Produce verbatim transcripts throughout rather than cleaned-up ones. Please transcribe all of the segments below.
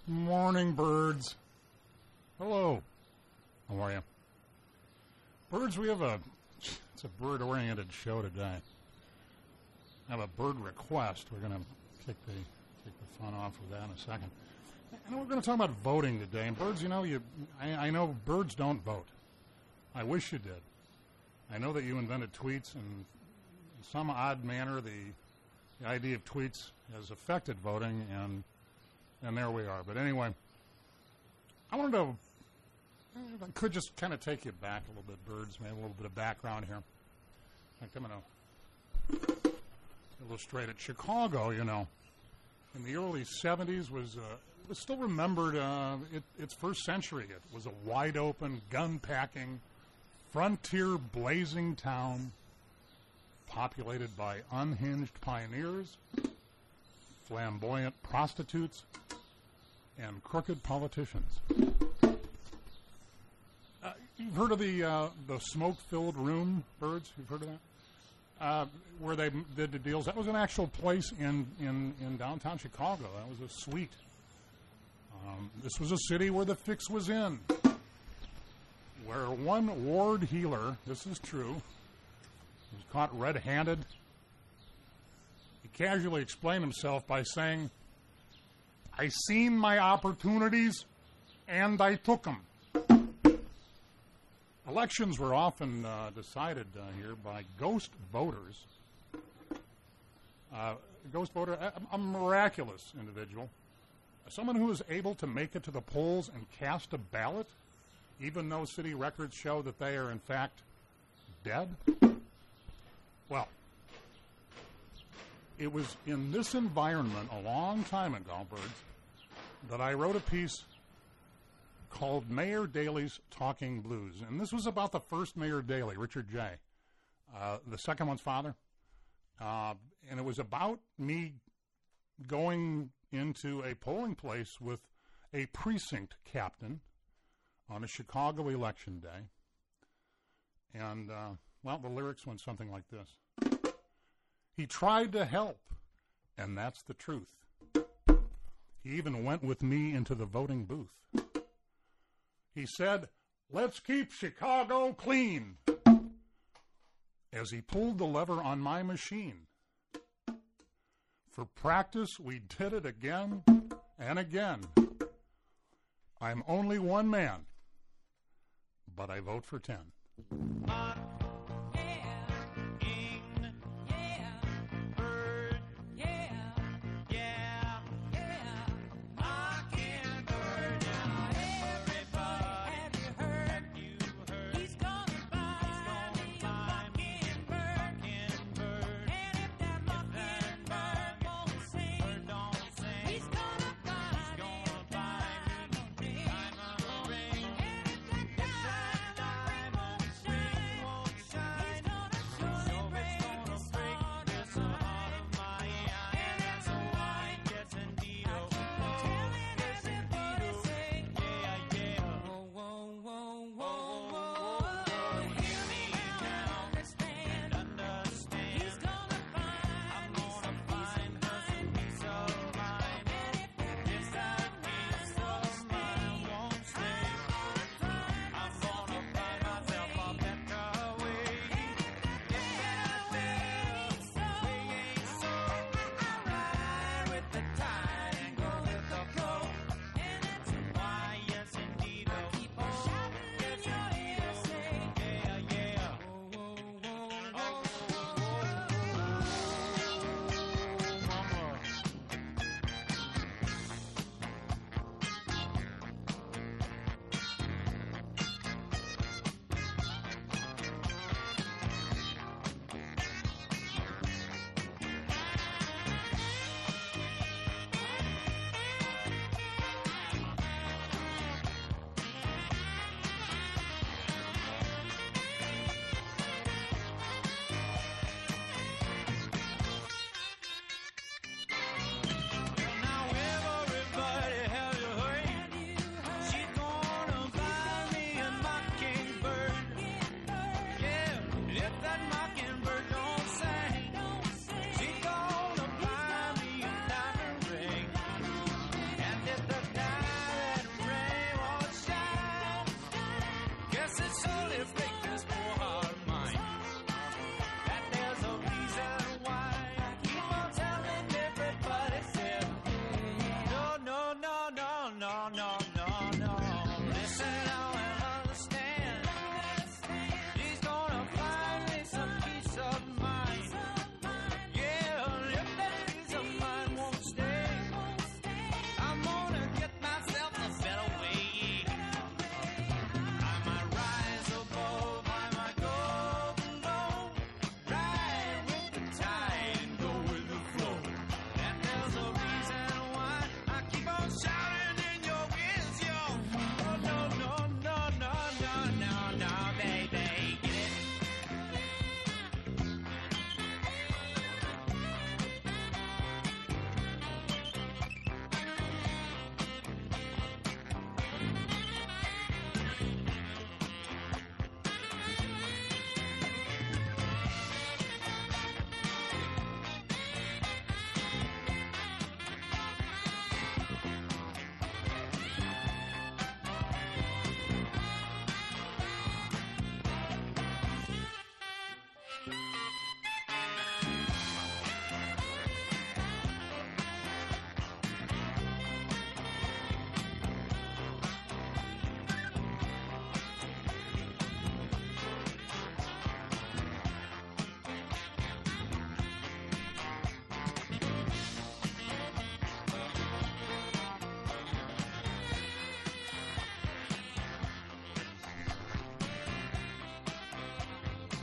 Morning, birds. Hello. How are you? Birds, we have a, it's a bird-oriented show today. I have a bird request. We're going to take the, take the fun off with that in a second. And we're going to talk about voting today. And birds, you know, you, I, I know birds don't vote. I wish you did. I know that you invented tweets, and in some odd manner, the, the idea of tweets has affected voting, and and there we are. But anyway, I wanted to, if I could just kind of take you back a little bit, birds, maybe a little bit of background here. I'm going to illustrate it. Chicago, you know, in the early seventies was uh, was still remembered uh, it, its first century. It was a wide-open, gun-packing, frontier-blazing town populated by unhinged pioneers, flamboyant prostitutes, and crooked politicians. Uh, you've heard of the uh, the smoke-filled room, birds? You've heard of that? Uh, where they did the deals. That was an actual place in, in, in downtown Chicago. That was a suite. Um, this was a city where the fix was in. Where one ward healer, this is true, was caught red-handed. He casually explained himself by saying, "I seen my opportunities, and I took them." Elections were often uh, decided uh, here by ghost voters. Uh, a ghost voter, a, a miraculous individual, someone who was able to make it to the polls and cast a ballot, even though city records show that they are in fact dead. Well, it was in this environment a long time ago, birds, that I wrote a piece called Mayor Daley's Talking Blues. And this was about the first Mayor Daley, Richard J., uh, the second one's father. Uh, and it was about me going into a polling place with a precinct captain on a Chicago election day. And, uh, well, the lyrics went something like this. He tried to help, and that's the truth. He even went with me into the voting booth. He said, "Let's keep Chicago clean," as he pulled the lever on my machine. For practice, we did it again and again. I'm only one man, but I vote for ten.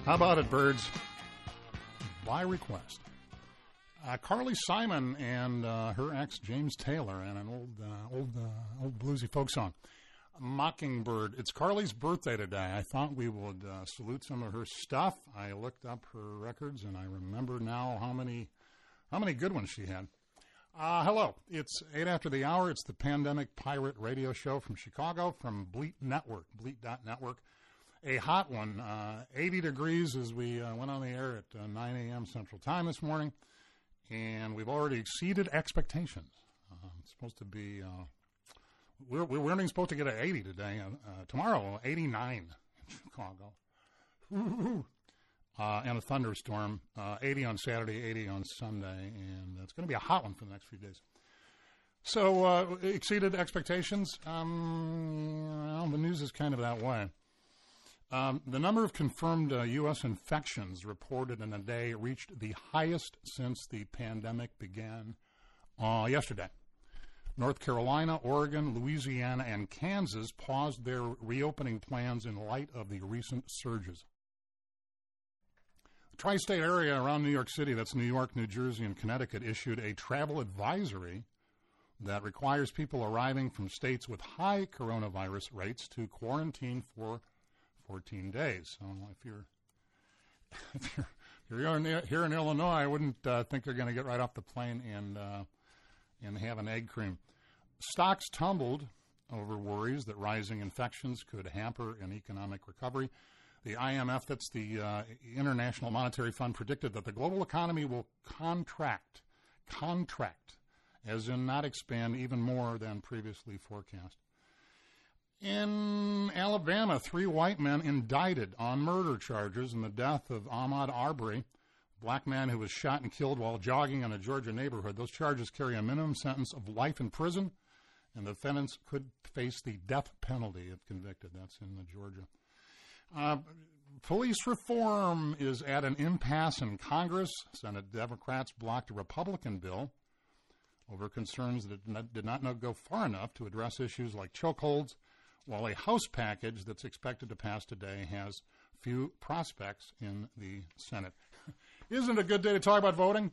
How about it, birds? By request. Uh, Carly Simon and uh, her ex, James Taylor, and an old, uh, old, uh, old bluesy folk song, Mockingbird. It's Carly's birthday today. I thought we would uh, salute some of her stuff. I looked up her records, and I remember now how many, how many good ones she had. Uh, hello. It's eight after the hour. It's the Pandemic Pirate Radio Show from Chicago, from Bleat Network, bleat dot network. A hot one, uh, eighty degrees as we uh, went on the air at uh, nine a.m. Central Time this morning, and we've already exceeded expectations. Uh, it's supposed to be, uh, we're, we're only supposed to get an eighty today. Uh, uh, tomorrow, eighty-nine in Chicago. Uh, and a thunderstorm, uh, eighty on Saturday, eighty on Sunday, and it's going to be a hot one for the next few days. So, uh, exceeded expectations. Um, well, the news is kind of that way. Um, the number of confirmed uh, U S infections reported in a day reached the highest since the pandemic began uh, yesterday. North Carolina, Oregon, Louisiana, and Kansas paused their reopening plans in light of the recent surges. The tri-state area around New York City, that's New York, New Jersey, and Connecticut, issued a travel advisory that requires people arriving from states with high coronavirus rates to quarantine for fourteen days. So if you're if you're, if you're in, here in Illinois, I wouldn't uh, think they're going to get right off the plane and uh, and have an egg cream. Stocks tumbled over worries that rising infections could hamper an economic recovery. The I M F, that's the uh, International Monetary Fund, predicted that the global economy will contract, contract, as in not expand even more than previously forecast. In Alabama, three white men indicted on murder charges in the death of Ahmaud Arbery, a black man who was shot and killed while jogging in a Georgia neighborhood. Those charges carry a minimum sentence of life in prison, and the defendants could face the death penalty if convicted. That's in Georgia. Uh, police reform is at an impasse in Congress. Senate Democrats blocked a Republican bill over concerns that did not, did not go far enough to address issues like chokeholds, while a House package that's expected to pass today has few prospects in the Senate. Isn't it a good day to talk about voting?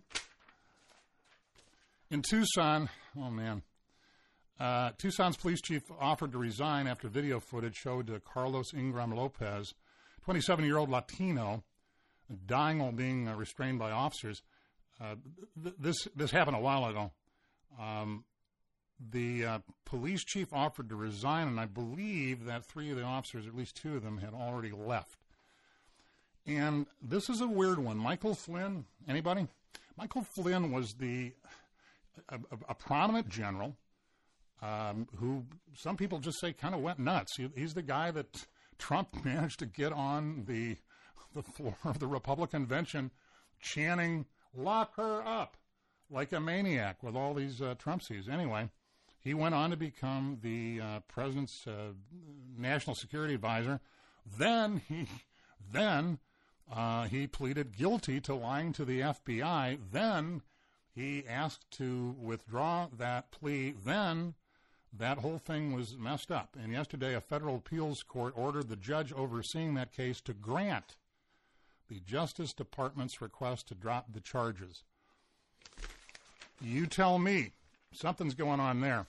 In Tucson, oh man, uh, Tucson's police chief offered to resign after video footage showed uh, Carlos Ingram Lopez, twenty-seven-year-old Latino, dying while being uh, restrained by officers. Uh, th- this this happened a while ago. Um, The uh, police chief offered to resign, and I believe that three of the officers, at least two of them, had already left. And this is a weird one. Michael Flynn, anybody? Michael Flynn was the a, a, a prominent general um, who some people just say kind of went nuts. He, he's the guy that Trump managed to get on the the floor of the Republican convention chanting, "Lock her up," like a maniac with all these uh, Trumpsies. Anyway, he went on to become the uh, president's uh, national security advisor. Then he, then uh, he pleaded guilty to lying to the F B I. Then he asked to withdraw that plea. Then that whole thing was messed up. And yesterday, a federal appeals court ordered the judge overseeing that case to grant the Justice Department's request to drop the charges. You tell me. Something's going on there.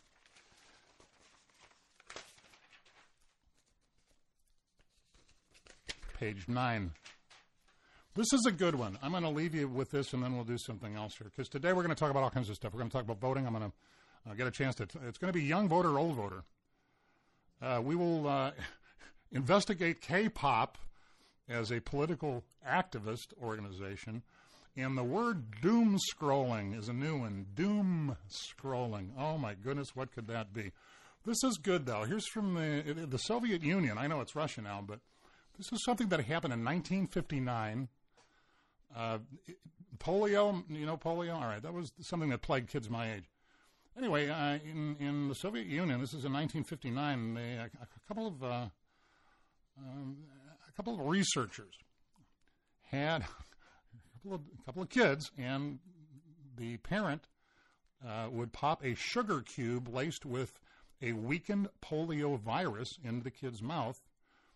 Page nine. This is a good one. I'm going to leave you with this, and then we'll do something else here. Because today we're going to talk about all kinds of stuff. We're going to talk about voting. I'm going to uh, get a chance to... T- it's going to be young voter, old voter. Uh, we will uh, investigate K-pop as a political activist organization. And the word doom scrolling is a new one. Doom scrolling. Oh, my goodness, what could that be? This is good, though. Here's from the, the Soviet Union. I know it's Russia now, but this is something that happened in nineteen fifty-nine. Uh, polio, you know polio? All right, that was something that plagued kids my age. Anyway, uh, in, in the Soviet Union, this is in nineteen fifty-nine, they, a, a couple of uh, um, a couple of researchers had a couple of, a couple of kids, and the parent uh, would pop a sugar cube laced with a weakened polio virus into the kid's mouth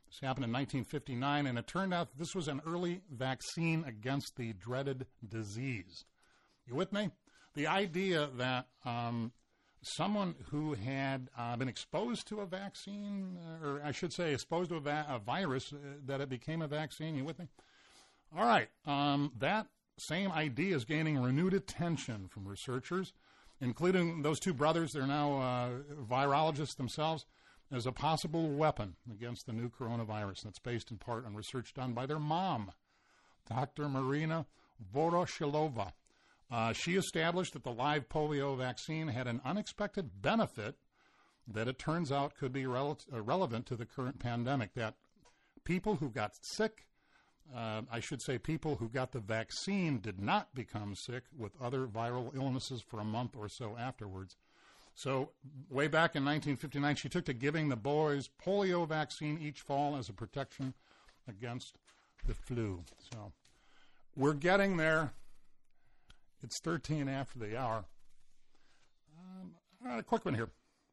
This happened in nineteen fifty-nine, and it turned out that this was an early vaccine against the dreaded disease. You with me? The idea that um, someone who had uh, been exposed to a vaccine, uh, or I should say exposed to a, va- a virus, uh, that it became a vaccine. You with me? All right. Um, that same idea is gaining renewed attention from researchers, including those two brothers. They're now uh, virologists themselves, as a possible weapon against the new coronavirus. That's based in part on research done by their mom, Doctor Marina Voroshilova. Uh, she established that the live polio vaccine had an unexpected benefit that it turns out could be rel- uh, relevant to the current pandemic, that people who got sick, uh, I should say people who got the vaccine did not become sick with other viral illnesses for a month or so afterwards. So way back in nineteen fifty-nine, she took to giving the boys polio vaccine each fall as a protection against the flu. So we're getting there. It's thirteen after the hour. Um, all right, a quick one here.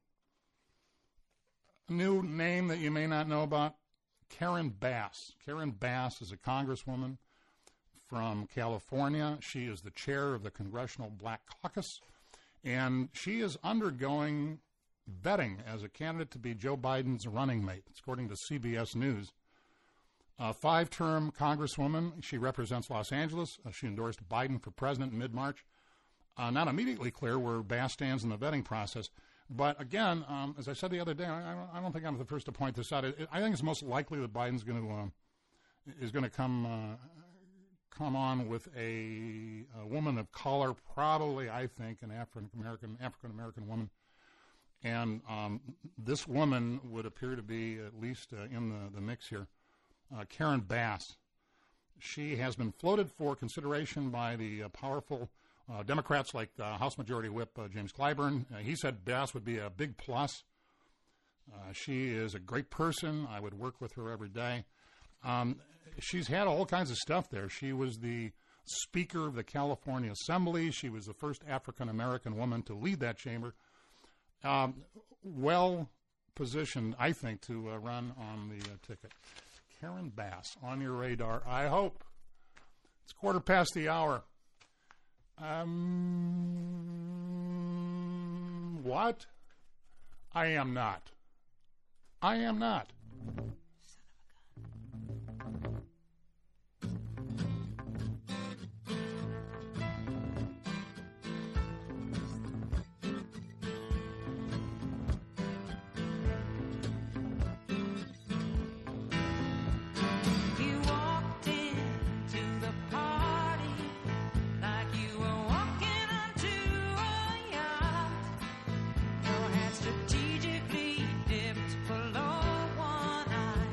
A new name that you may not know about, Karen Bass. Karen Bass is a congresswoman from California. She is the chair of the Congressional Black Caucus. And she is undergoing vetting as a candidate to be Joe Biden's running mate. It's according to C B S News. A five-term congresswoman. She represents Los Angeles. Uh, she endorsed Biden for president in mid-March. Uh, not immediately clear where Bass stands in the vetting process. But again, um, as I said the other day, I, I don't think I'm the first to point this out. I, I think it's most likely that Biden's going to um, is going to come uh, come on with a, a woman of color, probably, I think, an African American African American woman. And um, this woman would appear to be at least uh, in the, the mix here. Uh, Karen Bass. She has been floated for consideration by the uh, powerful uh, Democrats like uh, House Majority Whip uh, James Clyburn. Uh, he said Bass would be a big plus. Uh, she is a great person. I would work with her every day. Um, she's had all kinds of stuff there. She was the Speaker of the California Assembly. She was the first African-American woman to lead that chamber. Um, well positioned, I think, to uh, run on the uh, ticket. Karen Bass, on your radar, I hope. It's quarter past the hour. Um, what? I am not. I am not. Strategically dipped below one eye.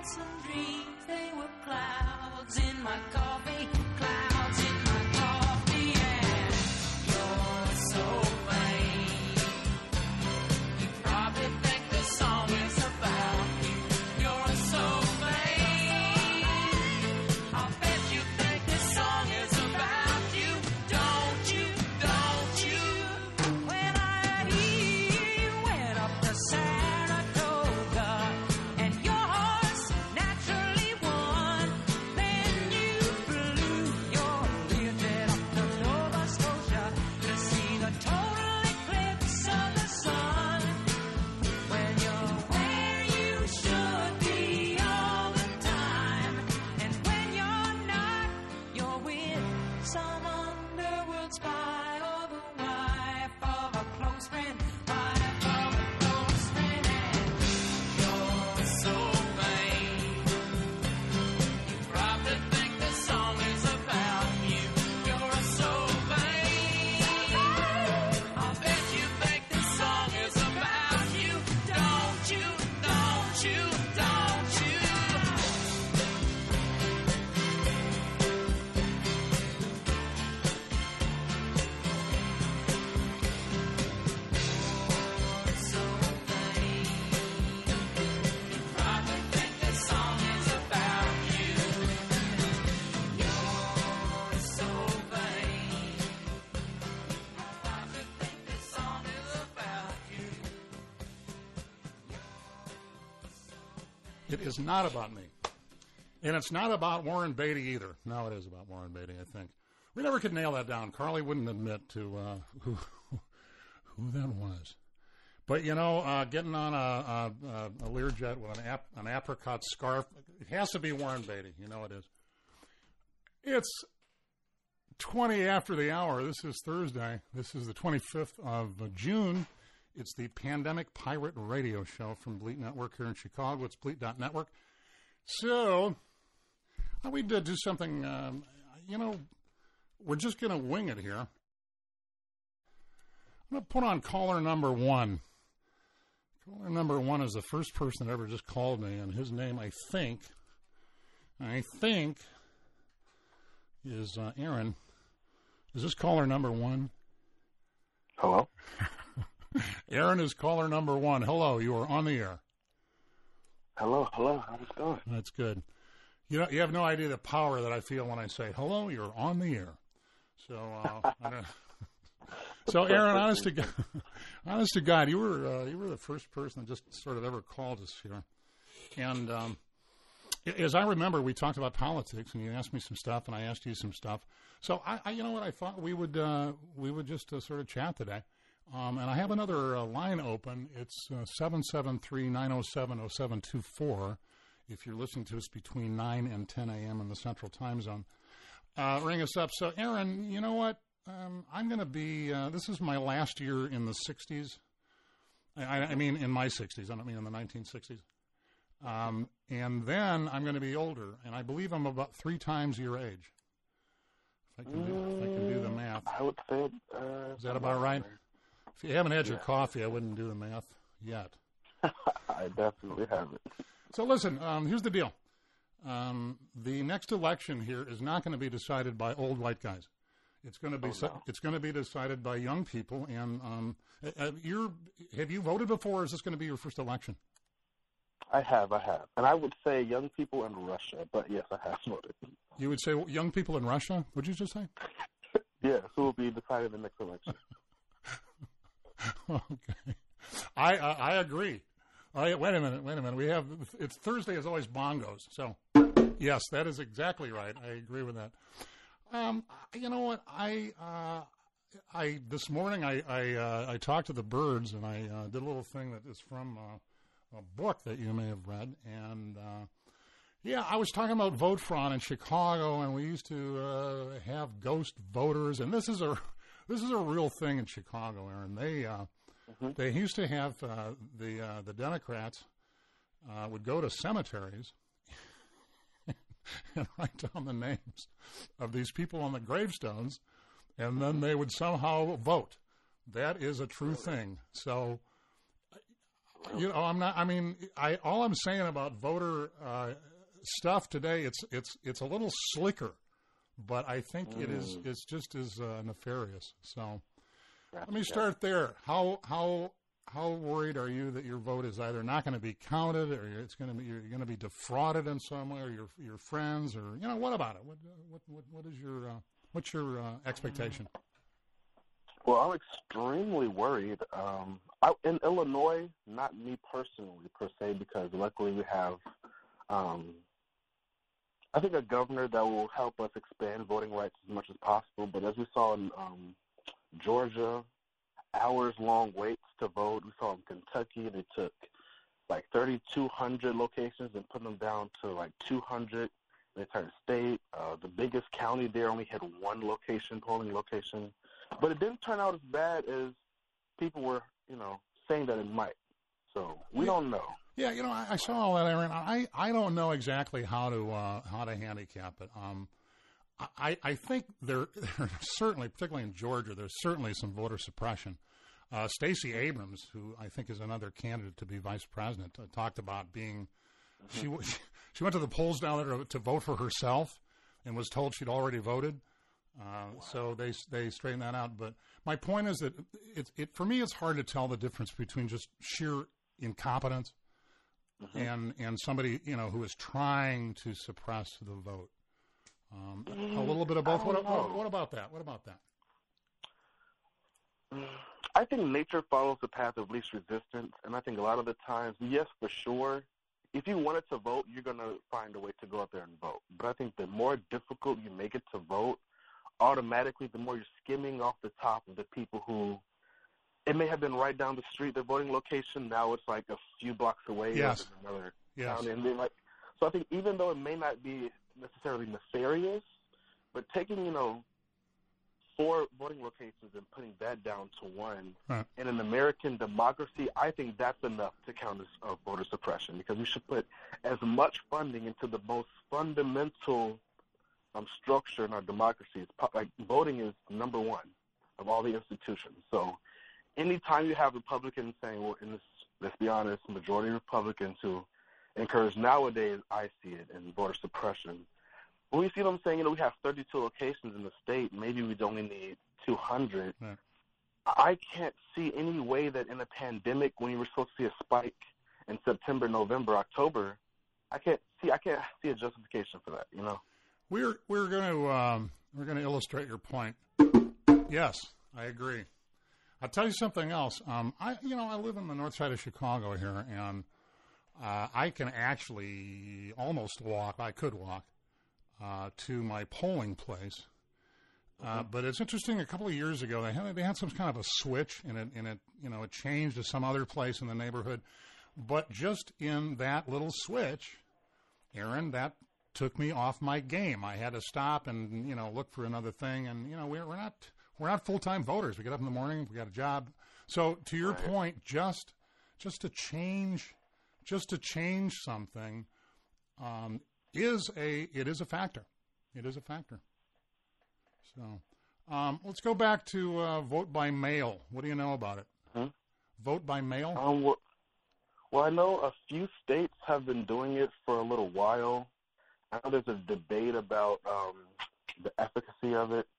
some dreams, they were clouds in my coffee, clouds in my coffee, and you're so vain. You probably think this song is about you. You're so vain. I'll bet you think this song is about you. Don't you, don't you? When I hear you went up to Saratoga and your horse naturally won, then you flew your Learjet up to Nova Scotia to see the total eclipse of the sun. When you're where you should be all the time, and when you're not, you're with some underworld spy or the wife of a close friend, wife of a close friend, and you're so vain. You probably think this song is about you. You're so vain. I'll bet you think this song is about you. Don't you, don't you, don't you? You're so vain. You probably think this song is about you. You're so vain. You probably think this song is about you. It is not about me. And it's not about Warren Beatty either. No, it is about Warren Beatty, I think. We never could nail that down. Carly wouldn't admit to uh, who who that was. But, you know, uh, getting on a, a, a Learjet with an, ap- an apricot scarf, it has to be Warren Beatty. You know it is. It's twenty after the hour. This is Thursday. This is the twenty-fifth of June. It's the Pandemic Pirate Radio Show from Bleat Network here in Chicago. It's bleat dot network. So, uh, we did do something, um, you know, we're just going to wing it here. I'm going to put on caller number one. Caller number one is the first person that ever just called me, and his name, I think, I think, is uh, Aaron. Is this caller number one? Hello? Aaron is caller number one. Hello, you are on the air. Hello, hello. How's it going? That's good. You know, you have no idea the power that I feel when I say, hello, you're on the air. So, uh, I don't, so Aaron, honest to God, honest to God, you were uh, you were the first person that just sort of ever called us here. And um, as I remember, we talked about politics, and you asked me some stuff, and I asked you some stuff. So, I, I you know what, I thought we would uh, we would just uh, sort of chat today. Um, and I have another uh, line open. It's uh, seven seven three, nine oh seven, oh seven two four. If you're listening to us between nine and ten a.m. in the Central Time Zone. Uh, ring us up. So, Aaron, you know what? Um, I'm going to be, uh, this is my last year in the sixties. I, I mean, in my sixties. I don't mean in the nineteen sixties. Um, and then I'm going to be older, and I believe I'm about three times your age. If I can do, if I can do the math. I would say... Uh, Is that about right? If you haven't had your coffee, I wouldn't do the math yet. I definitely haven't. So listen, um, here's the deal. Um, the next election here is not going to be decided by old white guys. It's going to be Oh, no. it's going to be decided by young people. And um, uh, you're have you voted before, or is this going to be your first election? I have, I have. And I would say young people in Russia, but yes, I have voted. You would say young people in Russia? What'd you just say? Yes, who will be decided in the next election. Okay, I uh, I agree. All right, wait a minute, wait a minute. We have it's Thursday is always bongos. So yes, that is exactly right. I agree with that. Um, you know what? I uh, I this morning I I, uh, I talked to the birds, and I uh, did a little thing that is from uh, a book that you may have read, and uh, yeah, I was talking about vote fraud in Chicago, and we used to uh, have ghost voters, and this is a this is a real thing in Chicago, Aaron. They uh, mm-hmm. they used to have uh, the uh, the Democrats uh, would go to cemeteries and write down the names of these people on the gravestones, and then they would somehow vote. That is a true thing. So Really? You know, I'm not. I mean, I all I'm saying about voter uh, stuff today, it's it's it's a little slicker, but I think Mm. it is it's just as uh, nefarious. So Gotcha, let me gotcha. start there. How how how worried are you that your vote is either not going to be counted, or it's going to be you're going to be defrauded in some way, or your your friends, or you know, what about it? What what what, what is your uh, what's your uh, expectation? Well, I'm extremely worried. Um, I, in Illinois, not me personally per se, because luckily we have, um, I think, a governor that will help us expand voting rights as much as possible. But as we saw in um, Georgia, hours-long waits to vote. We saw in Kentucky they took like thirty-two hundred locations and put them down to like two hundred in the entire state. Uh, the biggest county there only had one location, polling location. But it didn't turn out as bad as people were, you know, saying that it might. So we Yeah. don't know. Yeah, you know, I, I saw all that, Aaron. I, I don't know exactly how to uh, how to handicap it. Um, I, I think there, there certainly, particularly in Georgia, there's certainly some voter suppression. Uh, Stacey Abrams, who I think is another candidate to be vice president, uh, talked about being she w- she went to the polls down there to, to vote for herself and was told she'd already voted. Uh, so they they straightened that out. But my point is that it, it for me it's hard to tell the difference between just sheer incompetence Mm-hmm. and and somebody you know who is trying to suppress the vote. Um, a little bit of both. I What, don't what, know. what about that? What about that? I think nature follows the path of least resistance, and I think a lot of the times, yes, for sure, if you wanted to vote, you're going to find a way to go out there and vote. But I think the more difficult you make it to vote, automatically the more you're skimming off the top of the people who, it may have been right down the street, their voting location, now it's like a few blocks away. Yes. Or another Yes. county. And they like, so I think even though it may not be necessarily nefarious, but taking, you know, four voting locations and putting that down to one, Right. in an American democracy, I think that's enough to count as uh, voter suppression, because we should put as much funding into the most fundamental um, structure in our democracy. It's po- like voting is number one of all the institutions. So anytime you have Republicans saying, well, in this, let's be honest, majority Republicans who encourage nowadays, I see it, in voter suppression. When we see them saying, you know, we have thirty-two locations in the state, maybe we'd only need two hundred. Right. I can't see any way that in a pandemic, when you were supposed to see a spike in September, November, October, I can't see I can't see a justification for that. You know. We're we're going to um, we're going to illustrate your point. Yes, I agree. I'll tell you something else. Um, I you know I live in the north side of Chicago here, and uh, I can actually almost walk. I could walk uh, to my polling place. Uh, but it's interesting. A couple of years ago, they had they had some kind of a switch, and it and it you know it changed to some other place in the neighborhood. But just in that little switch, Aaron, that took me off my game. I had to stop and you know look for another thing. And you know we're we're not we're not full time voters. We get up in the morning, we got a job. So to your Right. point, just just to change, just to change something, um, is a it is a factor. It is a factor. So um, let's go back to uh, vote by mail. What do you know about it? Hmm? Vote by mail? Um, well, well, I know a few states have been doing it for a little while. I know there's a debate about um, the efficacy of it.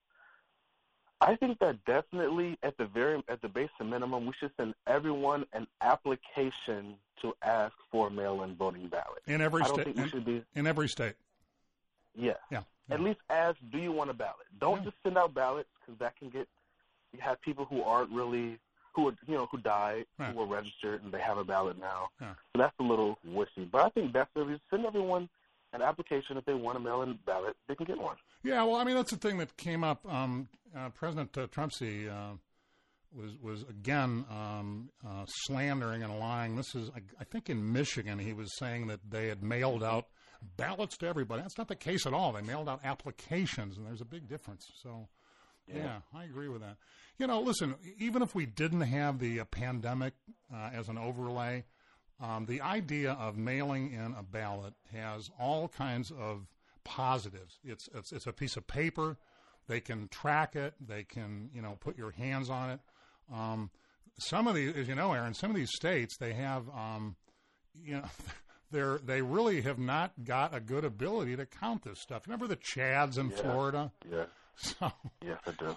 I think that definitely, at the very at the basic minimum, we should send everyone an application to ask for a mail-in voting ballot. In every I don't state. think we In, should be. in every state. Yes. Yeah. At yeah. least ask, do you want a ballot? Don't Yeah. just send out ballots, because that can get, you have people who aren't really, who are, you know, who died, Right. who were registered, and they have a ballot now. Yeah. So that's a little wussy. But I think definitely send everyone an application. If they want a mail-in ballot, they can get one. Yeah, well, I mean, that's the thing that came up. Um, uh, President uh, Trumpsy uh, was was again um, uh, slandering and lying. This is, I, I think, in Michigan. He was saying that they had mailed out ballots to everybody. That's not the case at all. They mailed out applications, and there's a big difference. So, yeah, Yeah. I agree with that. You know, listen, even if we didn't have the uh, pandemic uh, as an overlay, um, the idea of mailing in a ballot has all kinds of positives. It's, it's it's a piece of paper. They can track it. They can, you know, put your hands on it. Um, some of these, as you know, Aaron, some of these states, they have, um, you know, they're, they really have not got a good ability to count this stuff. Remember the Chads in Yeah. Florida? Yeah. So, Yes, I do.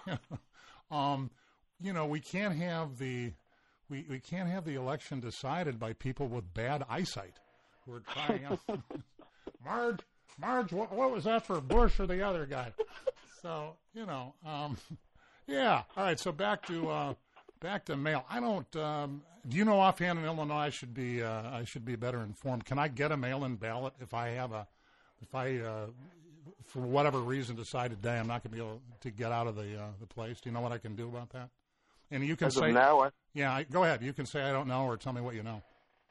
um, you know, we can't have the we, we can't have the election decided by people with bad eyesight who are trying out. Marge, Marge, what, what was that for Bush or the other guy? So, you know, um, yeah. All right. So back to uh, back to mail. I don't. Um, do you know offhand in Illinois? I should be uh, I should be better informed. Can I get a mail-in ballot if I have a if I uh, for whatever reason decide today I'm not going to be able to get out of the uh, the place? Do you know what I can do about that? And you can As say of now, I, yeah. I, go ahead. You can say I don't know or tell me what you know.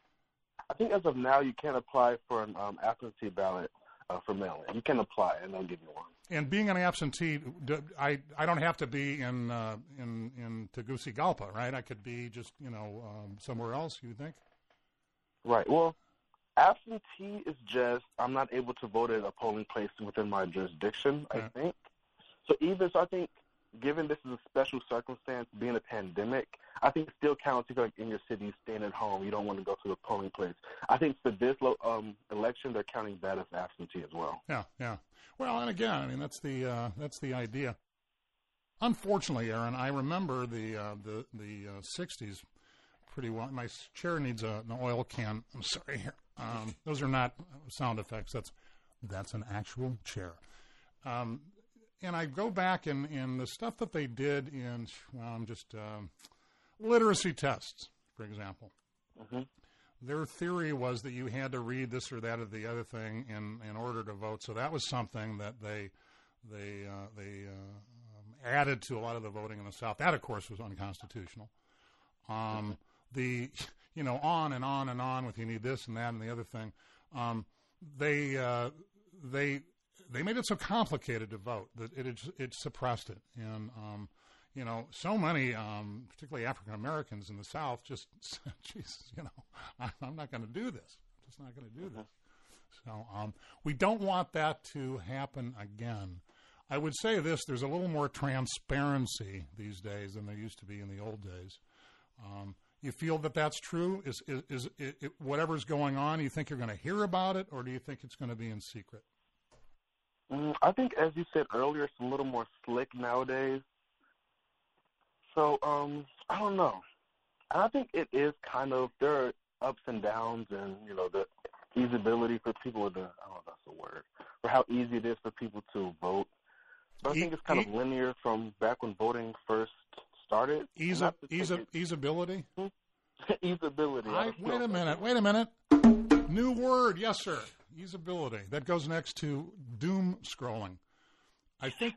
I think as of now, you can't apply for an um, absentee ballot uh, for mail-in. You can apply, and they'll give you one. And being an absentee, do, I I don't have to be in uh, in in Tegucigalpa, right? I could be just you know um, somewhere else. You think? Right. Well, absentee is just I'm not able to vote at a polling place within my jurisdiction, Yeah. I think. So even so, I think given this is a special circumstance, being a pandemic, I think it still counts if you're like in your city, staying at home, you don't want to go to the polling place. I think for this lo- um, election, they're counting that as absentee as well. Yeah, yeah. Well, and again, I mean that's the uh, that's the idea. Unfortunately, Aaron, I remember the uh, the the uh, sixties pretty well. My chair needs a, an oil can. I'm sorry here. Um, those are not sound effects. That's that's an actual chair. Um, and I go back in, in the stuff that they did in um, just um, literacy tests, for example. Mm-hmm. Their theory was that you had to read this or that or the other thing in, in order to vote. So that was something that they they uh, they uh, um, added to a lot of the voting in the South. That, of course, was unconstitutional. Um, the you know on and on and on with you need this and that and the other thing. Um, they uh, they they made it so complicated to vote that it it, it suppressed it and. Um, You know, so many, um, particularly African Americans in the South, just said, Jesus, you know, I, I'm not going to do this. I'm just not going to do this. So um, we don't want that to happen again. I would say this, there's a little more transparency these days than there used to be in the old days. Um, you feel that that's true? Is, is, is it, it, whatever's going on, you think you're going to hear about it, or do you think it's going to be in secret? Mm, I think, as you said earlier, it's a little more slick nowadays. So, um, I don't know. I think it is kind of, there are ups and downs and, you know, the easyability for people to, I don't know if that's a word, for how easy it is for people to vote. So I E- think it's kind e- of linear from back when voting first started. Ease, Not to ease, take easeability? it- easeability. I I, don't wait know. a minute, wait a minute. New word, yes, sir. Easeability. That goes next to doom scrolling. I think.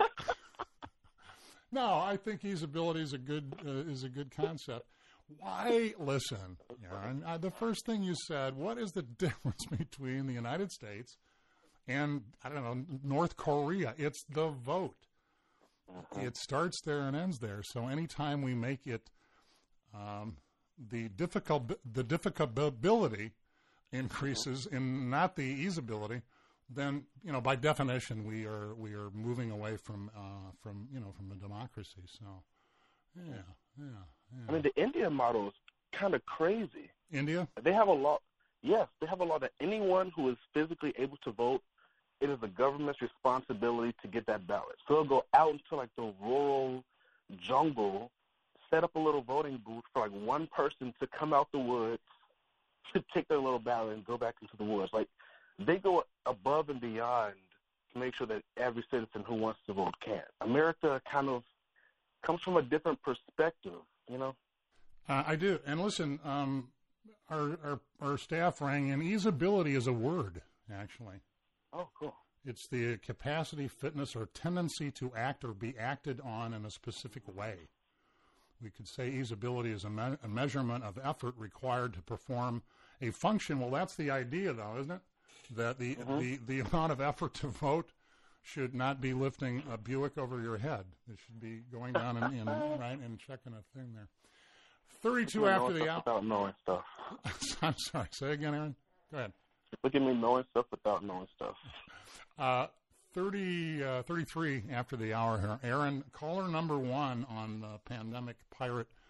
no, I think easeability is a good uh, is a good concept. Why listen, Aaron? Uh, the first thing you said. What is the difference between the United States and I don't know North Korea? It's the vote. Uh-huh. It starts there and ends there. So anytime we make it. Um, the difficult the difficability increases and not the easeability, then you know by definition we are we are moving away from uh, from you know from a democracy. So yeah, yeah, yeah. I mean, the Indian model is kind of crazy. India? They have a law. Yes, they have a law that anyone who is physically able to vote, it is the government's responsibility to get that ballot. So they'll go out into like the rural jungle, set up a little voting booth for like one person to come out the woods to take their little ballot and go back into the woods. Like they go above and beyond to make sure that every citizen who wants to vote can. America kind of comes from a different perspective, you know? Uh, I do. And listen, um, our, our our staff rang in. Easeability is a word, actually. Oh, cool. It's the capacity, fitness, or tendency to act or be acted on in a specific way. We could say easeability is a, me- a measurement of effort required to perform a function. Well, that's the idea, though, isn't it? That the, Mm-hmm. the, the amount of effort to vote should not be lifting a Buick over your head. It should be going down and, and right and checking a thing there. thirty-two Look at me after knowing the stuff hour. without knowing stuff. I'm sorry. Say again, Aaron. Go ahead. Look at me knowing stuff without knowing stuff. Uh, thirty, uh, thirty-three after the hour here. Aaron, caller number one on the Pandemic Pirate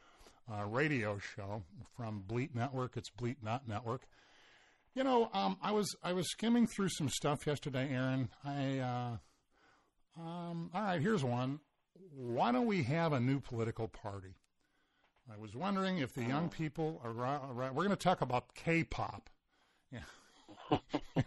uh, radio show from Bleat Network. It's Bleat Nut Network. You know, um, I was I was skimming through some stuff yesterday, Aaron. I uh, um, all right, here's one. Why don't we have a new political party? I was wondering if the young people are. are we're going to talk about K-pop. Yeah.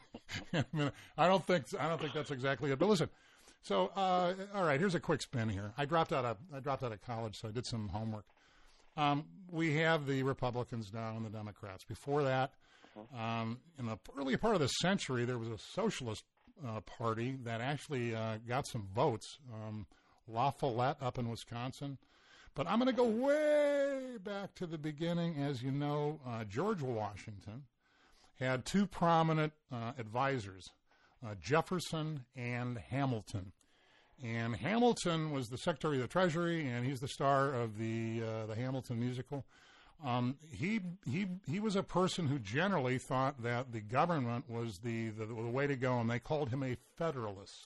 I don't think I don't think that's exactly it. But listen, so uh, all right, here's a quick spin here. I dropped out of I dropped out of college, so I did some homework. Um, we have the Republicans now and the Democrats. Before that, um, in the early part of the century, there was a socialist uh, party that actually uh, got some votes. Um, La Follette up in Wisconsin. But I'm going to go way back to the beginning. As you know, uh, George Washington had two prominent uh, advisors, uh, Jefferson and Hamilton. And Hamilton was the Secretary of the Treasury, and he's the star of the uh, the Hamilton musical. Um, he he he was a person who generally thought that the government was the, the, the way to go, and they called him a Federalist.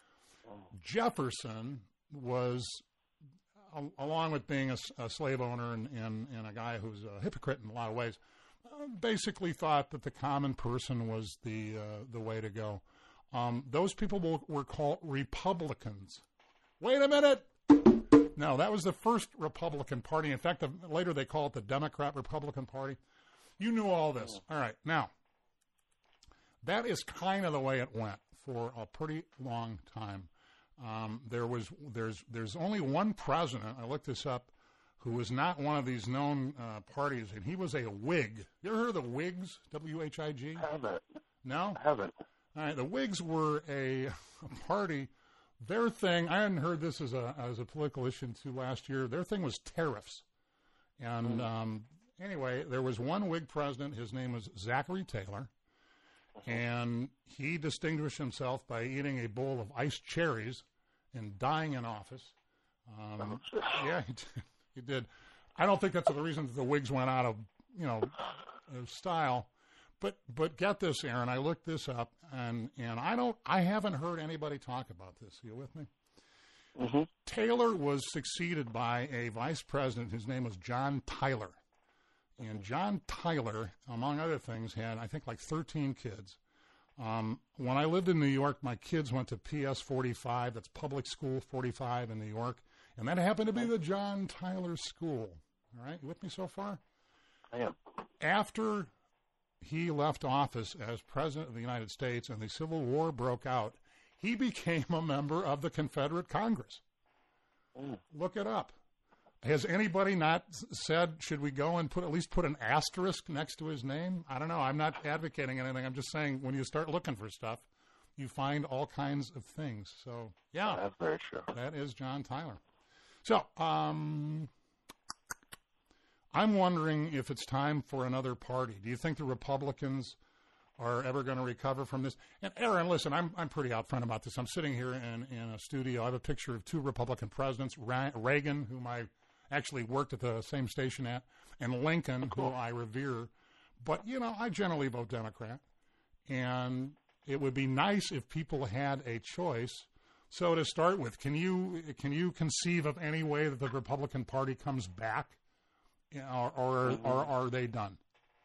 Jefferson was, along with being a, a slave owner and, and, and a guy who's a hypocrite in a lot of ways, uh, basically thought that the common person was the uh, the way to go. Um, those people were, were called Republicans. Wait a minute! No, that was the first Republican Party. In fact, the, later they call it the Democrat-Republican Party. You knew all this. All right, now, that is kind of the way it went for a pretty long time. Um, there was there's there's only one president, I looked this up, who was not one of these known uh, parties, and he was a Whig. You ever heard of the Whigs? W H I G? I haven't. No? I haven't. All right, the Whigs were a, a party. Their thing, I hadn't heard this as a as a political issue until last year. Their thing was tariffs. And um, anyway, there was one Whig president. His name was Zachary Taylor. And he distinguished himself by eating a bowl of iced cherries and dying in office. Um, yeah, he did. he did. I don't think that's the reason that the Whigs went out of, you know, of style. But but get this, Aaron. I looked this up, and, and I don't. I haven't heard anybody talk about this. You with me? Mm-hmm. Taylor was succeeded by a vice president whose name was John Tyler. And John Tyler, among other things, had, I think, like thirteen kids. Um, when I lived in New York, my kids went to P S forty-five, that's Public School forty-five in New York, and that happened to be the John Tyler School. All right, you with me so far? I am. After he left office as President of the United States and the Civil War broke out, he became a member of the Confederate Congress. Mm. Look it up. Has anybody not said, should we go and put at least put an asterisk next to his name? I don't know. I'm not advocating anything. I'm just saying when you start looking for stuff, you find all kinds of things. So, yeah. That's very true. That is John Tyler. So, um, I'm wondering if it's time for another party. Do you think the Republicans are ever going to recover from this? And Aaron, listen, I'm I'm pretty out front about this. I'm sitting here in, in a studio. I have a picture of two Republican presidents, Ra- Reagan, whom I actually worked at the same station at, and Lincoln, who I revere. But, you know, I generally vote Democrat. And it would be nice if people had a choice. So to start with, can you can you conceive of any way that the Republican Party comes back? Or, or, Mm-hmm. or are they done?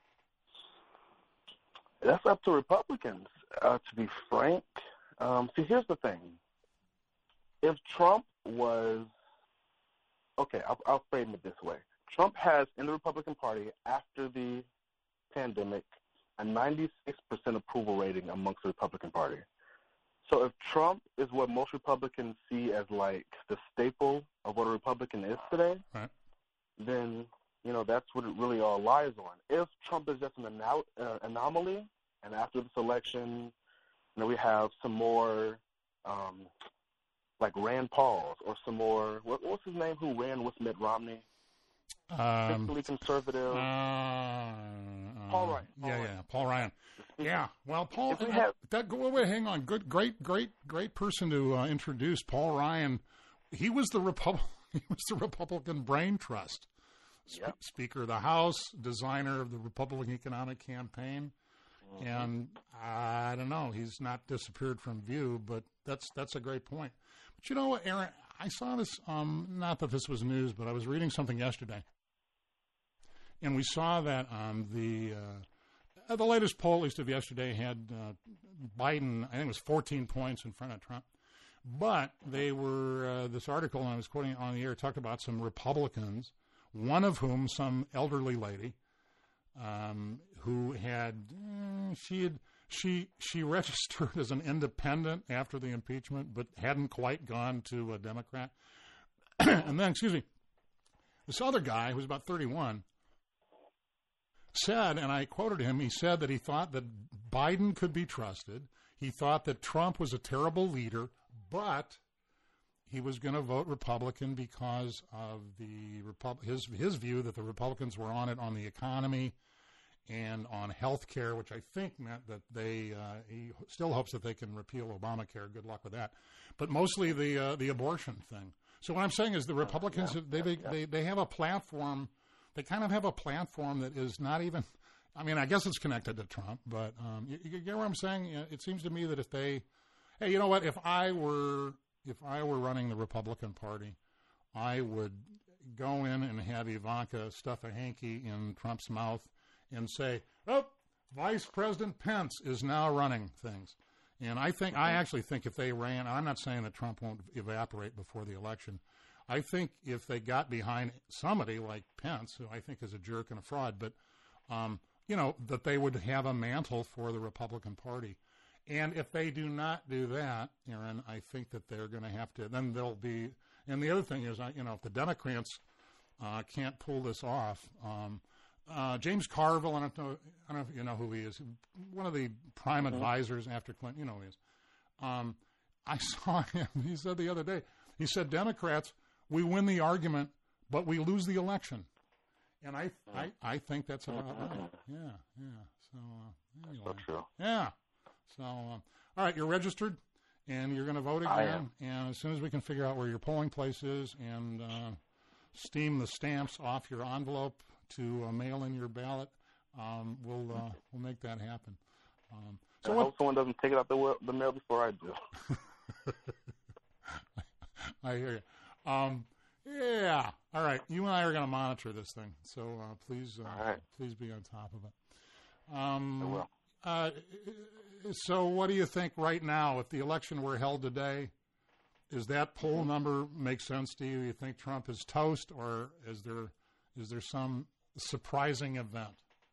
That's up to Republicans, uh, to be frank. Um, see, here's the thing. If Trump was, okay, I'll, I'll frame it this way. Trump has, in the Republican Party, after the pandemic, a ninety-six percent approval rating amongst the Republican Party. So if Trump is what most Republicans see as, like, the staple of what a Republican is today, Right. then, you know, that's what it really all lies on. If Trump is just an anou- uh, anomaly, and after this election, you know, we have some more, um, like Rand Pauls, or some more, what, what's his name, who ran with Mitt Romney? Um, Fiscally conservative. Uh, Paul Ryan. Yeah, Paul yeah, Ryan. Paul Ryan. Yeah, well, Paul. If we uh, have- that, go away. Hang on. Good, great, great, great person to uh, introduce. Paul Ryan. He was the Repub- He was the Republican Brain Trust. Spe- Yep. Speaker of the House, designer of the Republican Economic Campaign, Mm-hmm. and I don't know. He's not disappeared from view, but that's that's a great point. But you know what, Aaron? I saw this. Um, not that this was news, but I was reading something yesterday. and we saw that on the uh, the latest poll, at least of yesterday, had uh, Biden, I think it was fourteen points in front of Trump. But they were, uh, this article, and I was quoting it on the air, talked about some Republicans, one of whom, some elderly lady, um, who had, eh, she had, she, she registered as an independent after the impeachment, but hadn't quite gone to a Democrat. And then, excuse me, this other guy, who was about thirty-one, said, and I quoted him, he said that he thought that Biden could be trusted. He thought that Trump was a terrible leader, but he was going to vote Republican because of the Repub- his his view that the Republicans were on it on the economy and on health care, which I think meant that they uh, he still hopes that they can repeal Obamacare. Good luck with that. But mostly the uh, the abortion thing. So what I'm saying is the Republicans, yeah, they, yeah, they, yeah. they they have a platform. They kind of have a platform that is not even. I mean, I guess it's connected to Trump, but um, you, you get what I'm saying? It seems to me that if they, hey, you know what? If I were if I were running the Republican Party, I would go in and have Ivanka stuff a hanky in Trump's mouth and say, "Oh, Vice President Pence is now running things." And I think, I actually think if they ran, I'm not saying that Trump won't evaporate before the election. I think if they got behind somebody like Pence, who I think is a jerk and a fraud, but, um, you know, that they would have a mantle for the Republican Party. And if they do not do that, Aaron, I think that they're going to have to, then they'll be, and the other thing is, you know, if the Democrats uh, can't pull this off, um, uh, James Carville, I don't know, I don't know if you know who he is, one of the prime mm-hmm. advisors after Clinton, you know who he is. Um, I saw him, he said the other day, he said, Democrats, we win the argument, but we lose the election. And I I, I think that's about right. Yeah, yeah. So, uh, anyway. That's true. Yeah. So, uh, all right, you're registered, and you're going to vote again. And as soon as we can figure out where your polling place is and uh, steam the stamps off your envelope to uh, mail in your ballot, um, we'll uh, we'll make that happen. Um, so I what, hope someone doesn't take it out the, wa- the mail before I do. I hear you. Um, yeah. All right. You and I are going to monitor this thing, so uh, please, uh, right. please be on top of it. Um, I will. Uh, so, what do you think right now? If the election were held today, does that poll number make sense to you? You think Trump is toast, or is there is there some surprising event?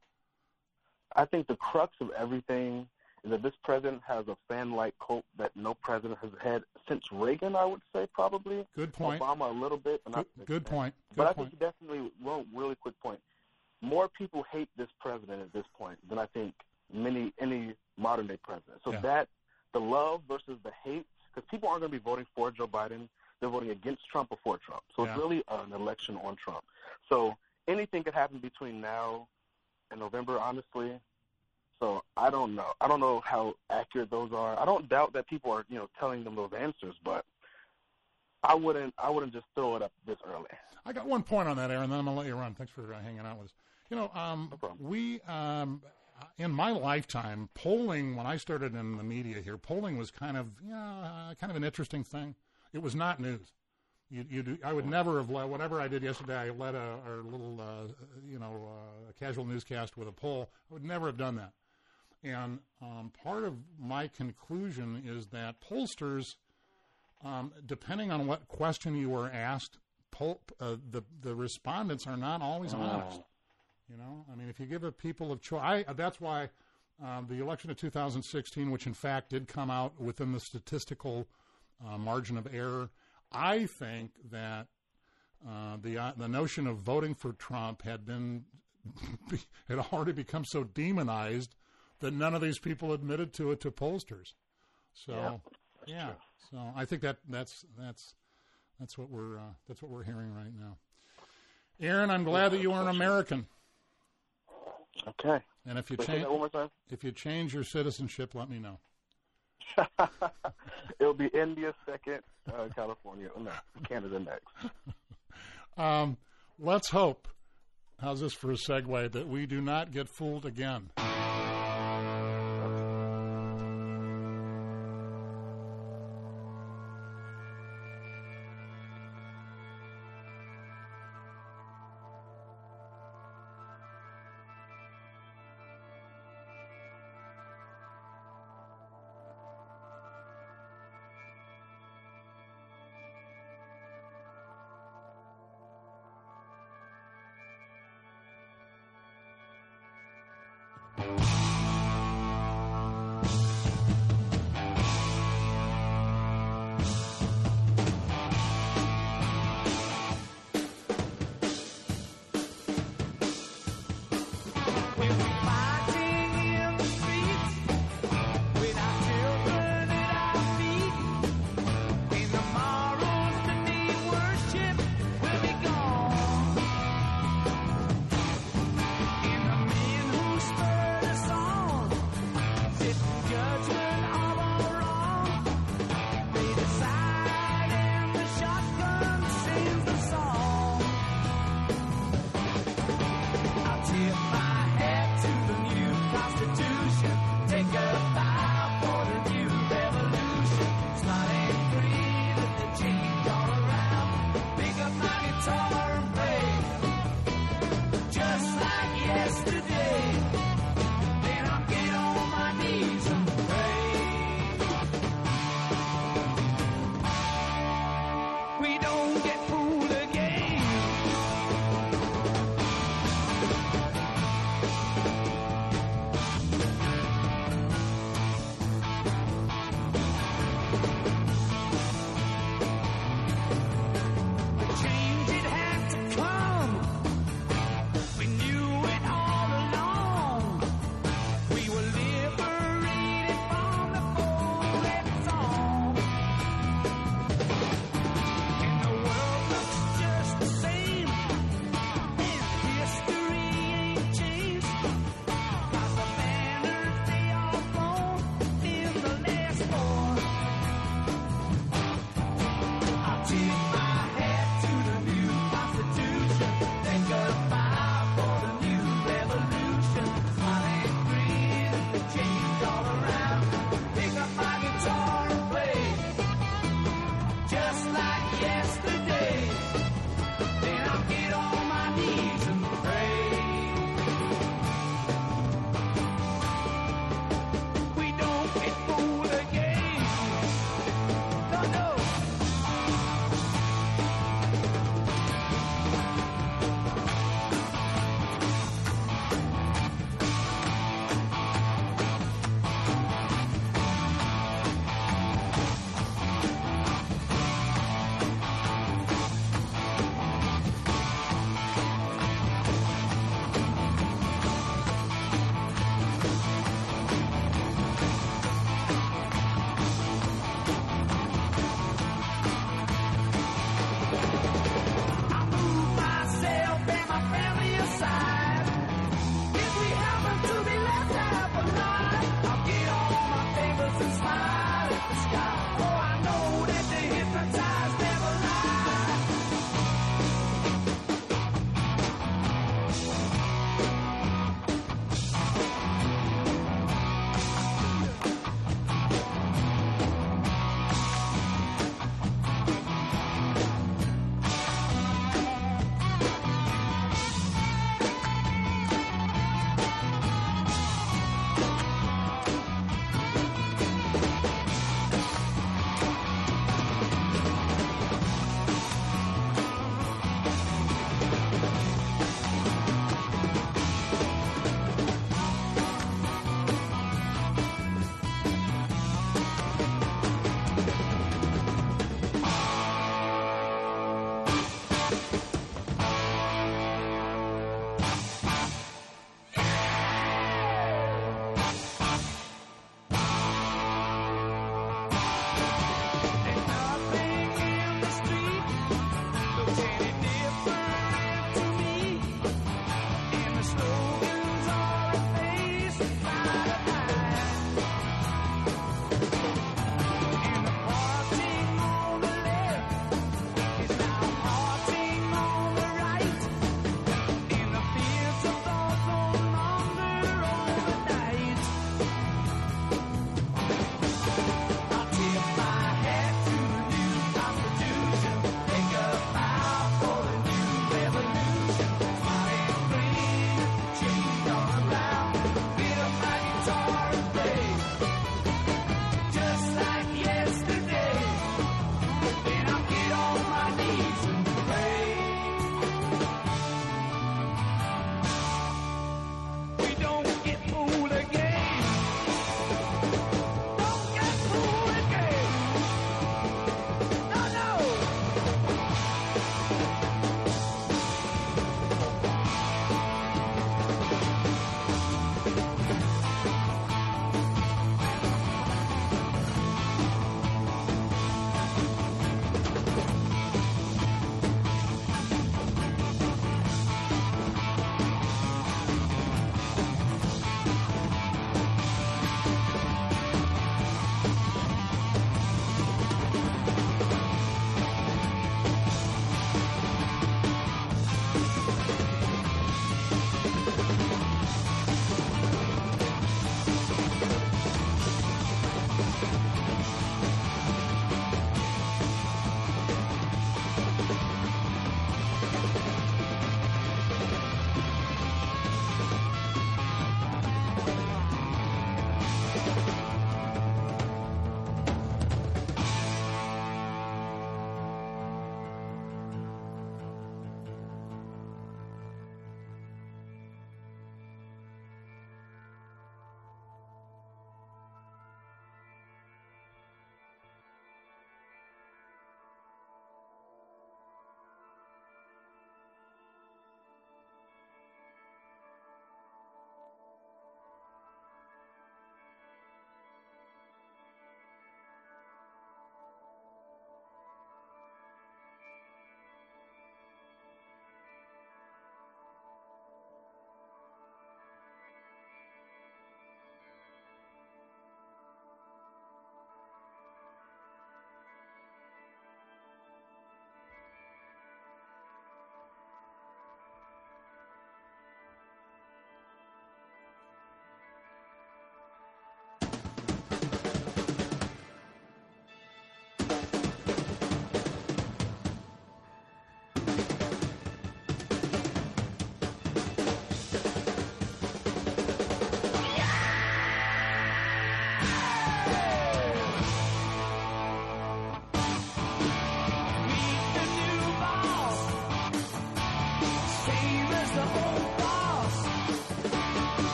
I think the crux of everything is that this president has a fan-like cult that no president has had since Reagan, I would say, probably. Good point. Obama a little bit. But Good, not good point. Good but I point. think definitely, well, really quick point, more people hate this president at this point than I think many any modern-day president. So Yeah. that, the love versus the hate, because people aren't going to be voting for Joe Biden. They're voting against Trump or for Trump. So Yeah. it's really an election on Trump. So anything could happen between now and November, honestly. So I don't know. I don't know how accurate those are. I don't doubt that people are, you know, telling them those answers, but I wouldn't. I wouldn't just throw it up this early. I got one point on that, Aaron. Then I'm gonna let you run. Thanks for uh, hanging out with us. You know, um, No problem. we um, in my lifetime, polling when I started in the media here, polling was kind of yeah, kind of an interesting thing. It was not news. You, you do, I would never have led whatever I did yesterday. I led a, a little, uh, you know, uh, a casual newscast with a poll. I would never have done that. And um, part of my conclusion is that pollsters, um, depending on what question you were asked, poll, uh, the the respondents are not always Oh. honest. You know, I mean, if you give a people of choice, I, that's why um, the election of two thousand sixteen, which in fact did come out within the statistical uh, margin of error, I think that uh, the uh, the notion of voting for Trump had been had already become so demonized that none of these people admitted to it to pollsters. So, Yeah, yeah. true. So I think that that's that's that's what we're uh, that's what we're hearing right now. Aaron, I'm glad that you are an American. Okay. And if you Wait, say change that one more time. if you change your citizenship, let me know. It'll be India second, uh, California no, Canada next. Um, let's hope. How's this for a segue? That we do not get fooled again.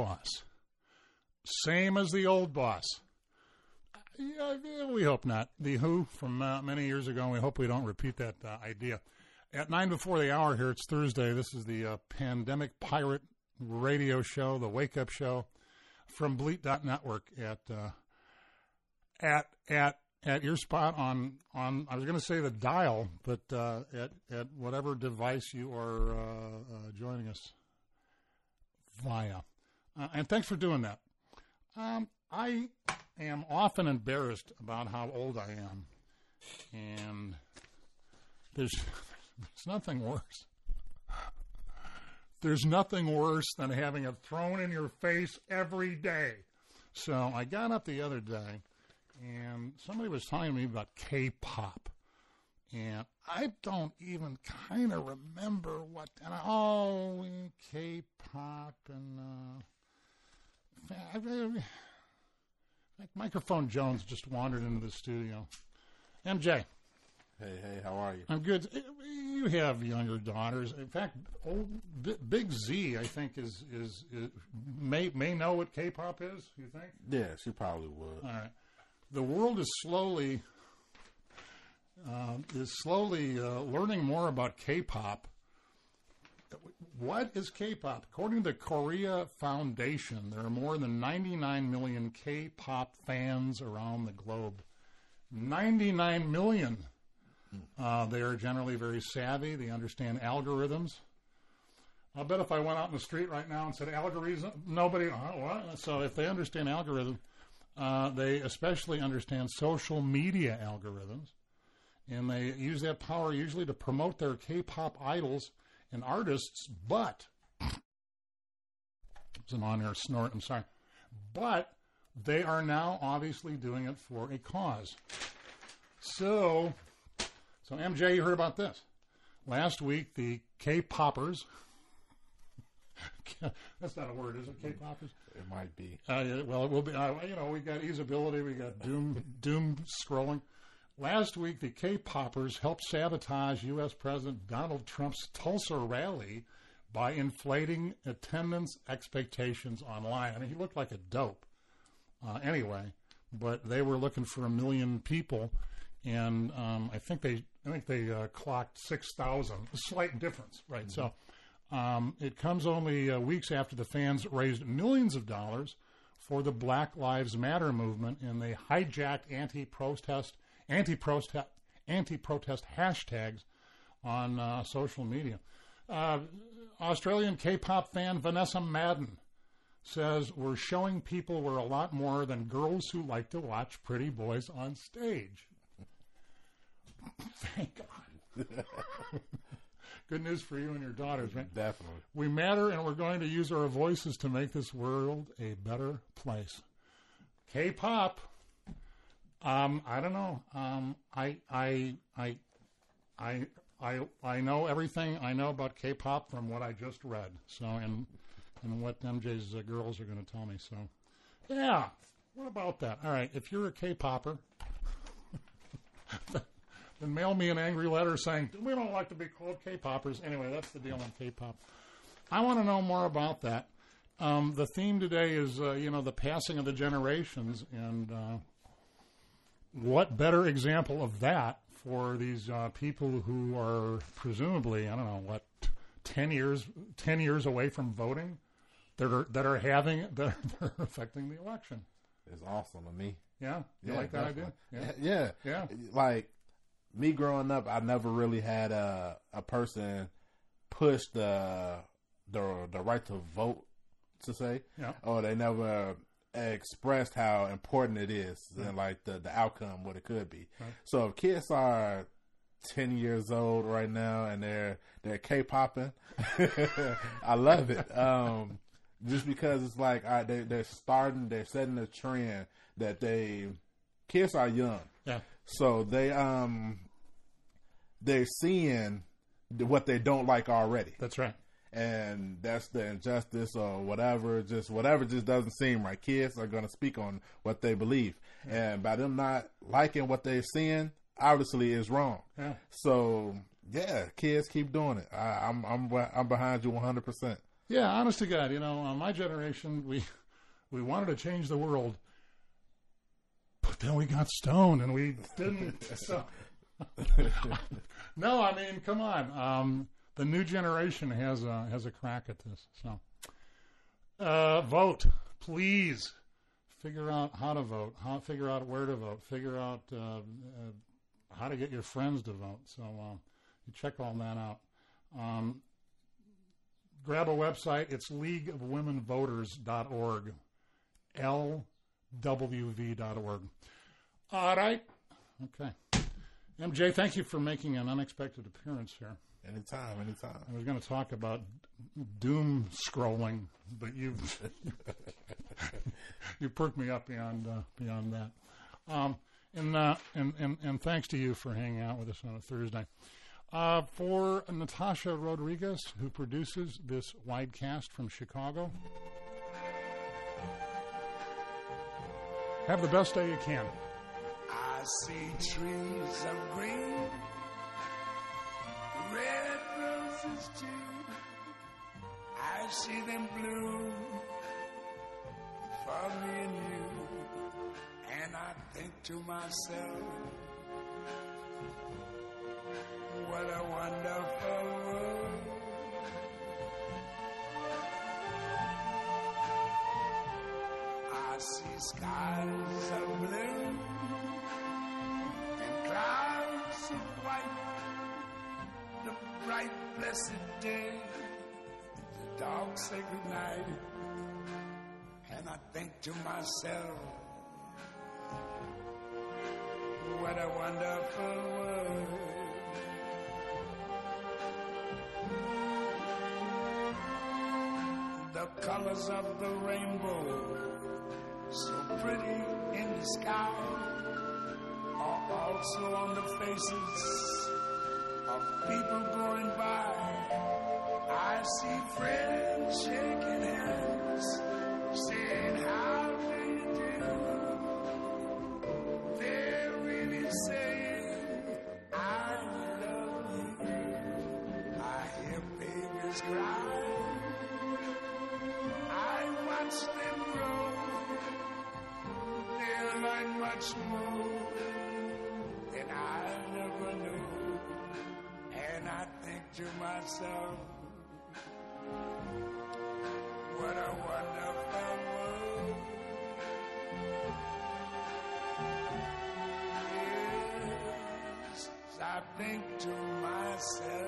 boss. Same as the old boss. Yeah, we hope not. The Who from uh, many years ago, and we hope we don't repeat that uh, idea. At nine before the hour here, it's Thursday. This is the uh, Pandemic Pirate radio show, the wake-up show from Bleat dot Network at uh, at at at your spot on, on I was going to say the dial, but uh, at, at whatever device you are uh, uh, joining us via. Uh, and thanks for doing that. Um, I am often embarrassed about how old I am. And there's, there's nothing worse. There's nothing worse than having it thrown in your face every day. So I got up the other day, and somebody was telling me about K-pop. And I don't even kind of remember what, and I, oh, K-pop, and, uh, I, I, like Microphone Jones just wandered into the studio. M J. Hey, hey, how are you? I'm good. You have younger daughters. In fact, old Big Z, I think, is, is, is may may know what K-pop is, you think? Yeah, she probably would. All right. The world is slowly uh, is slowly uh, learning more about K-pop. What is K-pop? According to the Korea Foundation, there are more than ninety-nine million K-pop fans around the globe. ninety-nine million. Uh, they are generally very savvy. They understand algorithms. I'll bet if I went out in the street right now and said algorithm, nobody, uh, what? So if they understand algorithm, uh, they especially understand social media algorithms. And they use that power usually to promote their K-pop idols and artists, but, it's an on-air snort, I'm sorry, but they are now obviously doing it for a cause. So, so M J, you heard about this. Last week, the K-poppers, that's not a word, is it, K-poppers? It might be. Uh, well, it will be, uh, you know, we got easeability, we got doom, doom scrolling. Last week, the K-poppers helped sabotage U S President Donald Trump's Tulsa rally by inflating attendance expectations online. I mean, he looked like a dope uh, anyway, but they were looking for a million people, and um, I think they I think they uh, clocked six thousand. A slight difference, right? Mm-hmm. So um, it comes only uh, weeks after the fans raised millions of dollars for the Black Lives Matter movement, and they hijacked anti-protest Anti-protest, anti-protest hashtags on uh, social media. Uh, Australian K-pop fan Vanessa Madden says, we're showing people we're a lot more than girls who like to watch pretty boys on stage. Thank God. Good news for you and your daughters, right? Definitely. We matter, and we're going to use our voices to make this world a better place. K-pop. Um, I don't know. Um, I, I, I, I, I, I know everything I know about K-pop from what I just read. So, and, and what M J's uh, girls are going to tell me. So, yeah. What about that? All right. If you're a K-popper, then mail me an angry letter saying, we don't like to be called K-poppers. Anyway, that's the deal on K-pop. I want to know more about that. Um, the theme today is, uh, you know, the passing of the generations, and, uh, what better example of that for these uh, people who are presumably, I don't know, what, ten years, ten years away from voting, that are that are having that are affecting the election. It's awesome to me. Yeah, you yeah, like that definitely. idea? Yeah. yeah, yeah. Like me growing up, I never really had a a person push the the the right to vote, to say, yeah, or they never expressed how important it is, right, and like the, the outcome, what it could be. Right. So if kids are ten years old right now and they're they're K-popping, I love it. Um, just because it's like I, they they're starting, they're setting a trend that they kids are young, yeah. So they um they're seeing what they don't like already. That's right. And that's the injustice or whatever, just whatever just doesn't seem right. Kids are going to speak on what they believe. Yeah. And by them not liking what they're seeing, obviously is wrong. Yeah. So, yeah, kids keep doing it. I, I'm I'm I'm behind you one hundred percent. Yeah, honest to God, you know, uh, my generation, we we wanted to change the world, but then we got stoned and we didn't. So, no, I mean, come on. Um, the new generation has a has a crack at this. So, uh, vote, please. Figure out how to vote. How figure out where to vote. Figure out uh, uh, how to get your friends to vote. So, uh, you check all that out. Um, grab a website. It's league of women voters dot org. L W V dot org. All right. Okay. M J, thank you for making an unexpected appearance here. Anytime, anytime. I was going to talk about doom scrolling, but you've you perked me up beyond uh, beyond that. Um, and, uh, and and and thanks to you for hanging out with us on a Thursday. Uh, for Natasha Rodriguez, who produces this widecast from Chicago, have the best day you can. I see trees of green, red roses too. I see them bloom for me and you. And I think to myself, what a wonderful world. I see skies of blue and clouds of white, the bright blessed day, the dark sacred night. And I think to myself, what a wonderful world. The colors of the rainbow, so pretty in the sky, are also on the faces of people going by. I see friends shaking hands, saying how do you do. They're really saying I love you. I hear babies cry, I watch them grow. They'll learn much more than I never knew. And I think to myself, what a wonderful world. Yes, I think to myself,